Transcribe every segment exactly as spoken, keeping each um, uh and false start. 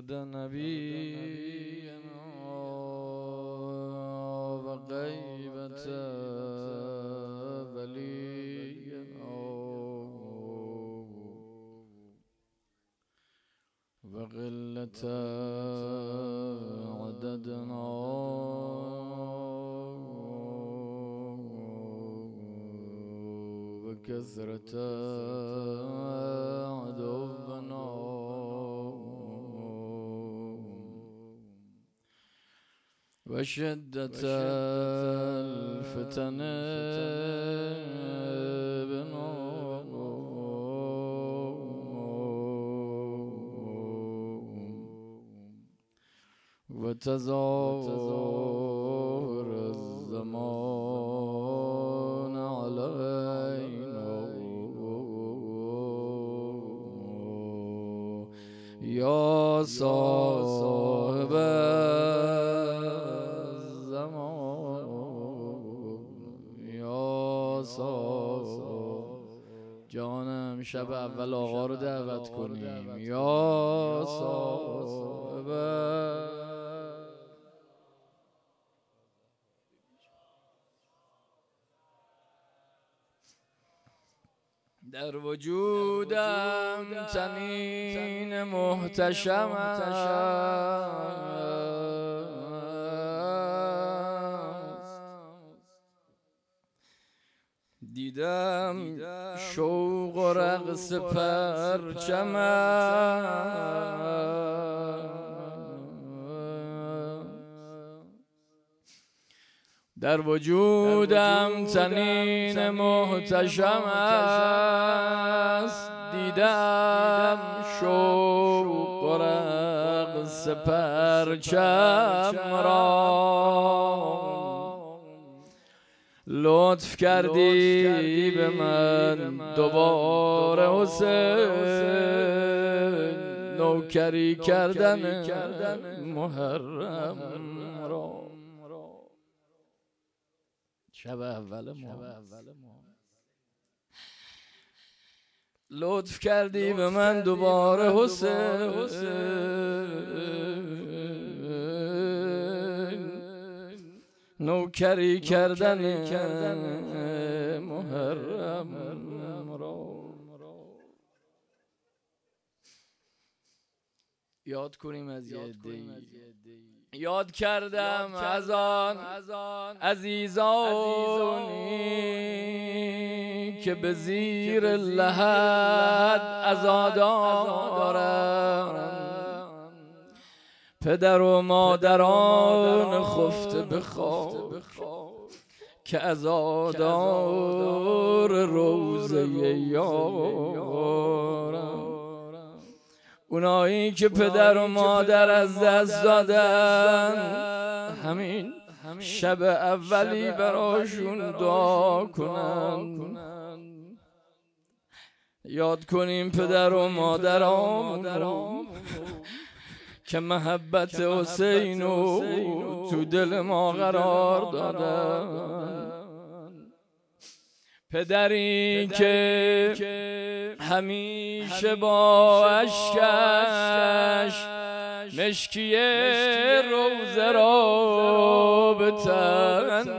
مرد نبینا و غیبت ولینا و قلت عددنا و کثرت عدونا و شدت الفتن بنا و تظاهر الزمان علینا یا صاحب جانم شب اول آقا رو دعوت کنیم یا صاحب در وجودم تنین محتشم دیدم شوق و رقص پرچم در وجودم تنین محتشم است دیدم شوق و رقص پرچم را لطف کردی به من دوباره حسین نوکری کردن محرم را شب اول ما لطف کردی به من دوباره حسین نوکری کردن محرم را یاد کنیم از یه عده‌ای یاد کردم از آن عزیزانی که به زیر لحد عزادارم پدر و مادران خفته به خواب که عزادار روضه یارم اونایی که پدر و مادر از دست دادن همین شب اولی براشون دعا کنن یاد کنیم پدر و مادرامون که محبت حسینو تو دل ما قرار دادن پدری که همیشه با اشکش مشکیه روزه را به تن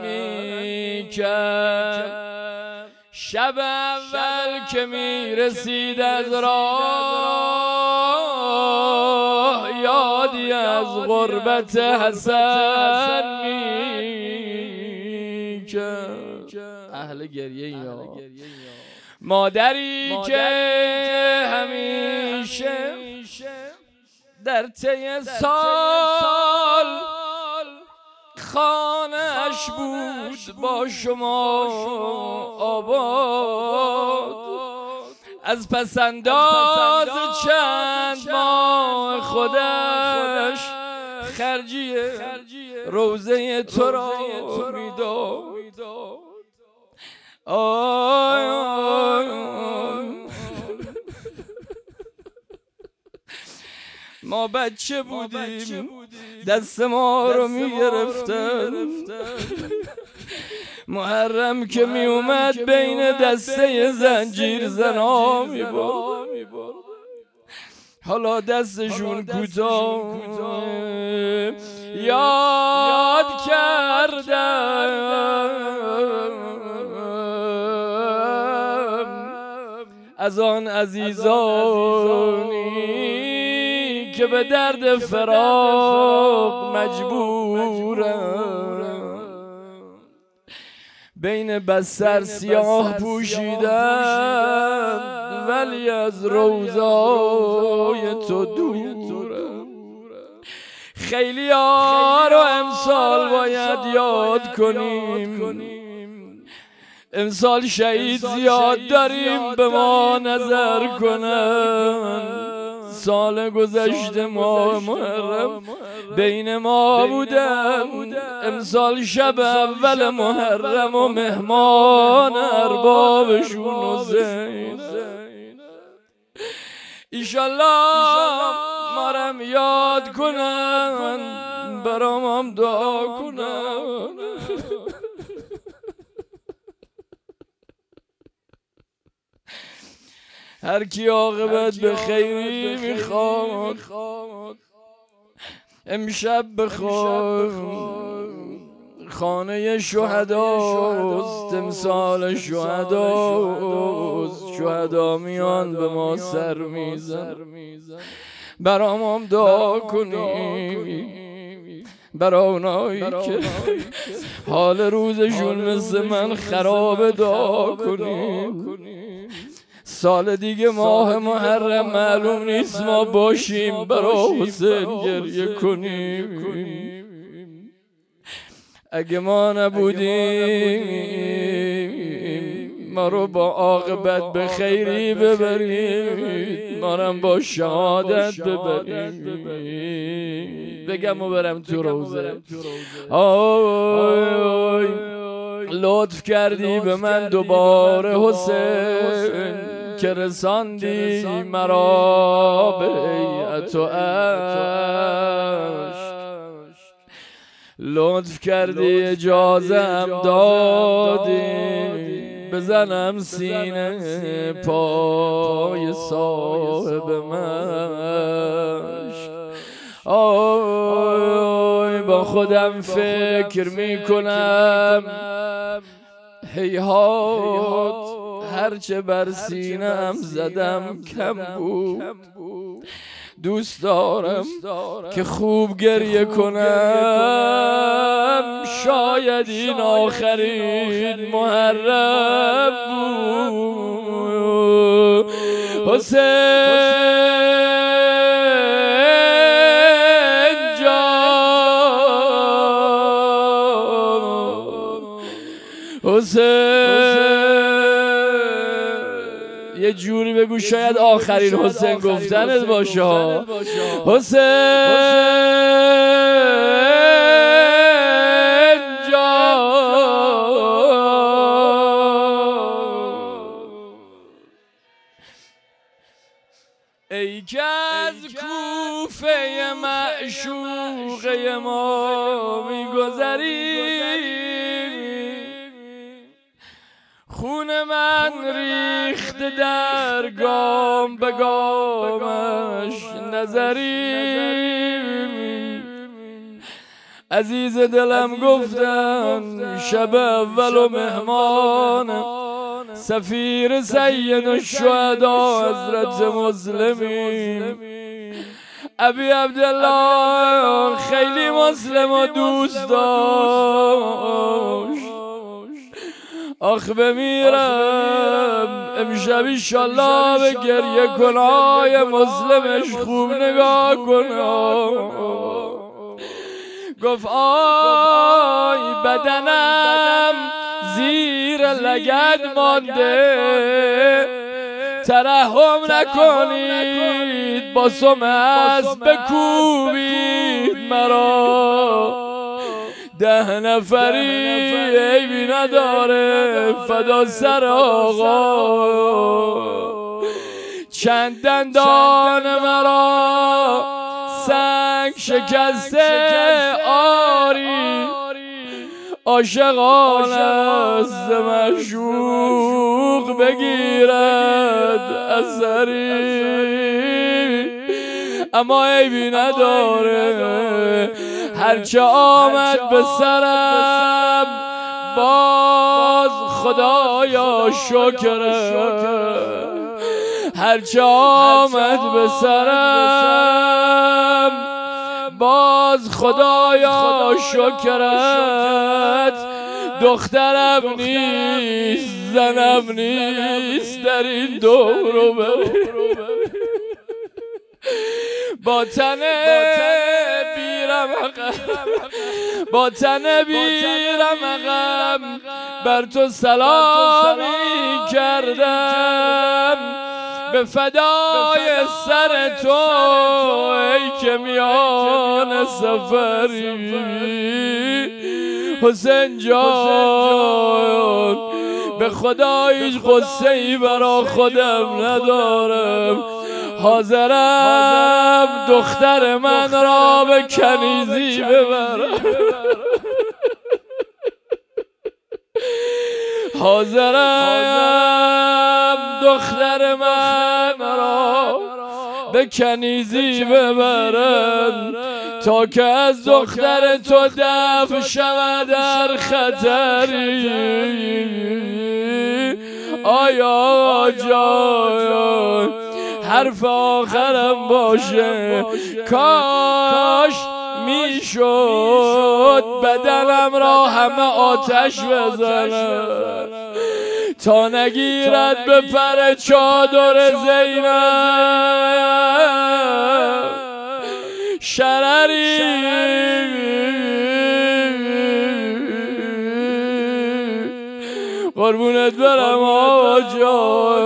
میکرد شب اول که میرسید از راه یادی از غربت حسن میکرد اهل گریه یا مادری که همیشه در طی سال خانه‌اش بود با شما آباد از پسنداز چند ماه خودش خرجی روزه تو را میداد آی آی ما بچه بودیم دست ما رو میگرفتن محرم که می اومد بین دسته زنجیر زنا می برد حالا دستشون کوتاه یاد کردم از آن عزیزانی که به درد فراق مجبورم، بین بستر سیاه پوشیدم ولی از روضای تو دورم. خیلی ها رو امسال باید یاد کنیم، امسال شهید زیاد داریم به ما نظر کنن. سال گذشته ماه محرم بین ما بودن، امسال شب اول محرم و مهمان اربابشون حسین. ایشالله مارم یاد کنن، برام هم دعا کنن. هر کی عاقبت به خیری میخواد امشب بخواد خانه شهداست، تمثال شهداست. شهدا میان به ما سر میزن، برام هم دعا کنیم برای اونایی که حال روزشون مثل من خراب، دعا کنیم. سال دیگه ماه محرم معلوم نیست ما باشیم، برای حسین گریه کنیم. اگه ما نبودیم ما رو با عاقبت به خیری ببرید، ما رو با شهادت ببرید. بگم و برم تو روزه. آی لطف کردی به من دوباره حسین که رساندی مرا به هیئت و عشق. لطف کردی اجازه هم دادی بزنم سینه پای صاحب مشق. آی با خودم فکر میکنم هیهات هرچه بر سینه‌ام زدم کم بود. دوست دارم که خوب گریه کنم، شاید این آخرین محرم بود. حسین جان، حسین یه جوری بگو شاید آخرین حسین گفتنت باشه. حسین جان، ای که از کوفه معشوقه ما میگذری، خون من ریخته در گام به گامش نظری. عزیز دلم گفتن شب اول و مهمان سفیر سید الشهدا حضرت مسلمی ابی عبدالله خیلی مسلم و دوست داشت. آخ بمیرم امشب ایشالله به گریه کنای مسلمش خوب نگاه کنم. گفت آی بدنم زیر لگد مانده، ترحم نکنید با سم اسب بکوبید مرا. ده نفری عیبی نداره فدا سر آقا، چند دندان مرا سنگ شکسته آری، عاشقان از معشوق بگیرد اثری. اما عیبی نداره. هرچه آمد به سرم باز خدایا شکرت، هرچه آمد به سرم باز خدایا شکرت. دخترم نیست زنم نیست در این دور و بر، با تن بیرم با تن بیرم غم بر تو سلامی کردم، به فدای سر تو ای که میان سفری. حسین جان به خدا هیچ غصه ای برا خودم ندارم، حاضرم دختر من را به کنیزی ببرم، حاضرم دختر من را به کنیزی ببرم، تا که از دختر تو دفع شود در خطری. آیا جان حرف آخرم باشه، کاش میشد بدنم را همه آتش بزنم، تا نگیرد به پر چادر زینب شرری. قربونت برم آجا،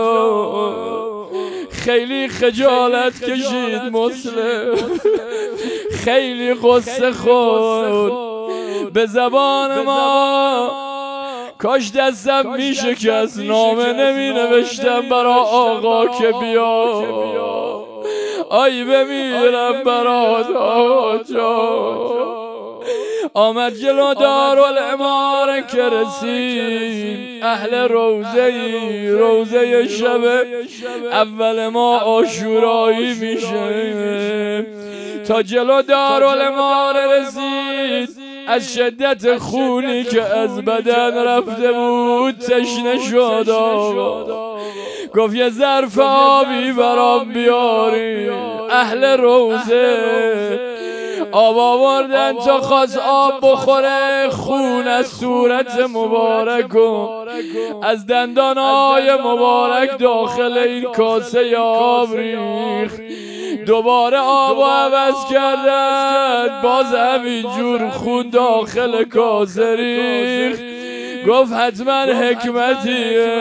خیلی خجالت کشید مسلم، خیلی قصه خورد به زبان ما. کاش دستم میشه که از نامه نمی نوشتم برا آقا که بیا، آی بمیرم برات آجا. آمد جلو دارالعماره که رسید، اهل روزه ای روزه شب اول ما عاشورایی میشه. تا جلو دارالعماره رسید، از شدت خونی که از بدن رفته بود تشنه شد. گفت یه ظرف آبی برام بیاری. اهل روزه آب آوردن تا خواست آب بخوره، خون از صورت مبارک و از دندانهای مبارک داخل این کاسه آب ریخت. دوباره آب عوض کردن، باز همینجور خون داخل کاسه ریخت. گفت حتما حکمتیه.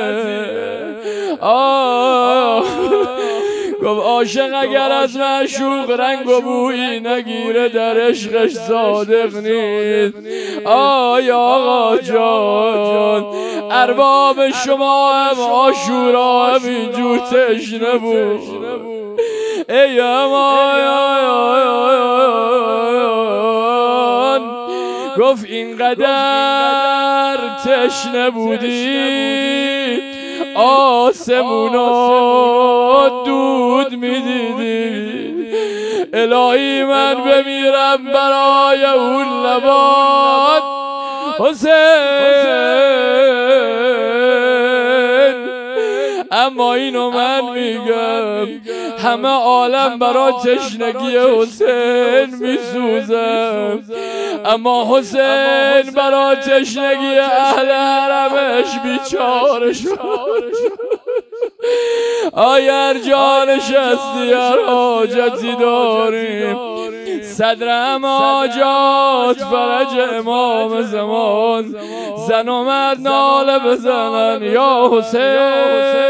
آه گفت عاشق اگر از معشوق رنگ و بویی نگیره در عشقش صادق نیست. آی آقا جان ارباب شما هم عاشورا هم اینجور تشنه بود. ای امان گفت اینقدر تشنه بودی آسمونا دود میدیدی. الهی من بمیرم برای اون لبات حسین. اما اینو من میگم همه عالم برای تشنگی حسین میسوزم، اما حسین برای تشنگی اهل حرمش بیچاره شد. اگر جانش هستی هر حاجتی داریم، صدرم حاجات فرج امام زمان، زن و مرد ناله بزنن یا حسین.